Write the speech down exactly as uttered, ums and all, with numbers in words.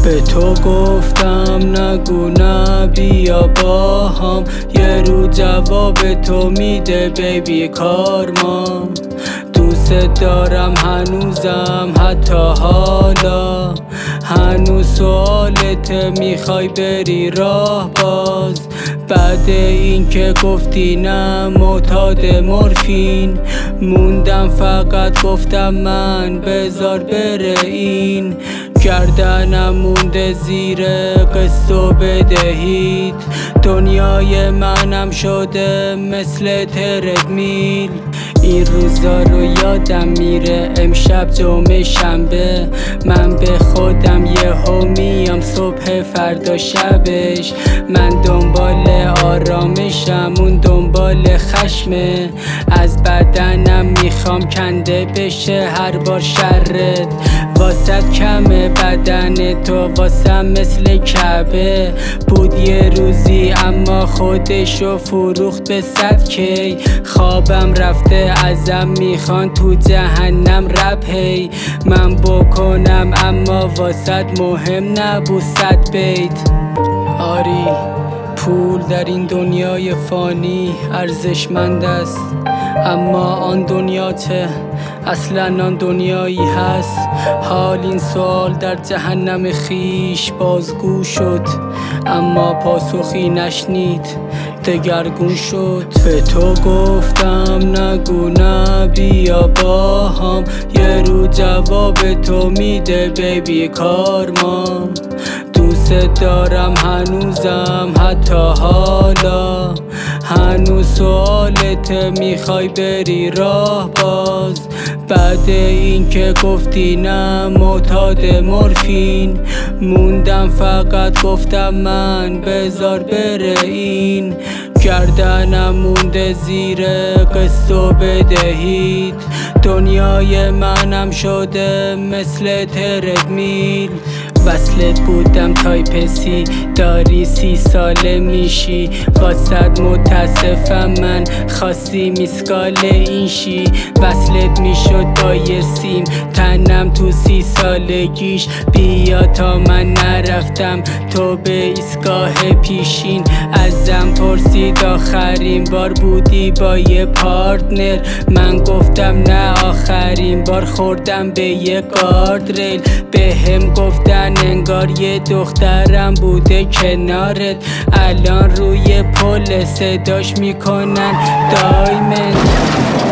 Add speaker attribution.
Speaker 1: به تو گفتم نگو نه بیا با هم، یه رو جواب تو میده بیبی کارما. دوست دارم هنوزم حتی حالا، هنوز سوالته میخوای بری راه باز. بعد این که گفتی نه معتاد مورفین، موندم فقط گفتم من بذار بره این. گردنم مونده زیر قسط و بدهید، دنیای منم شده مثل تردمیل. این روزا رو یادم میره، امشب جمعه شنبه، من به خودم یهو میام صبح فردا شبش. من دنبال آرامشم اون دنبال خشمه، از بدنم میخوام کنده بشه هر بار شرت. واسد کمه بدن تو واسم مثل کعبه، بود یه روزی اما خودشو فروخت به صد کی. خوابم رفته ازم میخوان تو جهنم رپ هی، من بکنم اما واسد مهم نبود صد بیت. آری پول در این دنیای فانی ارزشمند است، اما آن دنیا چه؟ اصلا آن دنیایی هست؟ حال این سوال در جهنم خیش بازگو شد، اما پاسخی نشنید دگرگون شد. به تو گفتم نگو نه بیا با هم، یه رو جواب تو میده بیبی کارما. دوست دارم هنوزم حتی حالا، هنوز سوالته میخوای بری راه باز. بعد این که گفتی نه معتاد مورفین، موندم فقط گفتم من بذار بره این. گردنم مونده زیر قسط و بدهید، دنیای منم شده مثل تردمیل. وصلت بودم تایپ سی، داری سی ساله میشی، واسد متاسفم من خواستی میسکال این شی. وصلت میشد با یه سیم، تنم تو سی سالگیش، بیا تا من نرفتم تو به ایستگاه پیشین. ازم پرسید آخرین بار بودی با یه پارتنر، من گفتم نه آخرین بار خوردم به یه گارد ریل. به هم گفتن انگار یه دخترم بوده کنارت، الان روی پل صداش میکنن دایمن.